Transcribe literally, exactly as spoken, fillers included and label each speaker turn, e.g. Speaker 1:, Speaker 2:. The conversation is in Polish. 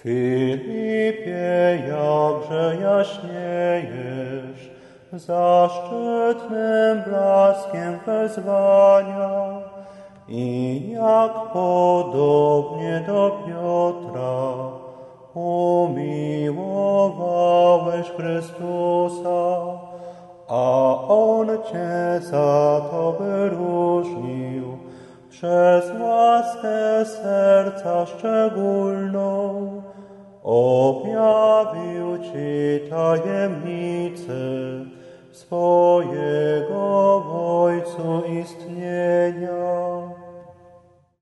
Speaker 1: Filipie, jakże jaśniejesz zaszczytnym blaskiem wezwania i jak podobnie do Piotra umiłowałeś Chrystusa, a On Cię za to wyróżnił przez łaskę serca szczególną. Objawił Ci tajemnicę swojego w Ojcu istnienia.